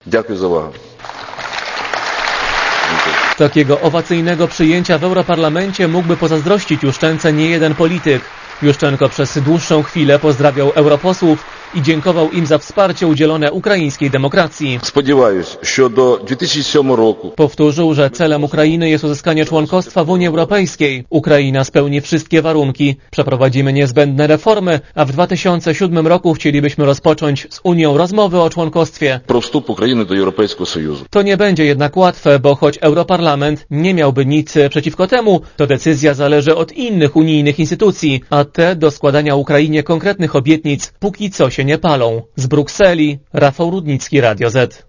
Дякую за увагу. Takiego owacyjnego przyjęcia w Europarlamencie mógłby pozazdrościć Juszczence niejeden polityk. Juszczenko przez dłuższą chwilę pozdrawiał europosłów i dziękował im za wsparcie udzielone ukraińskiej demokracji. Сподіваюсь, що до 2007 року Powtórzył, że celem Ukrainy jest uzyskanie członkostwa w Unii Europejskiej. Ukraina spełni wszystkie warunki. Przeprowadzimy niezbędne reformy, a w 2007 roku chcielibyśmy rozpocząć z Unią rozmowy o członkostwie. про вступ України до Європейського Союзу. To nie będzie jednak łatwe, bo choć Europarlament nie miałby nic przeciwko temu, to decyzja zależy od innych unijnych instytucji, a te do składania Ukrainie konkretnych obietnic póki co się nie palą. Z Brukseli, Rafał Rudnicki, Radio Z.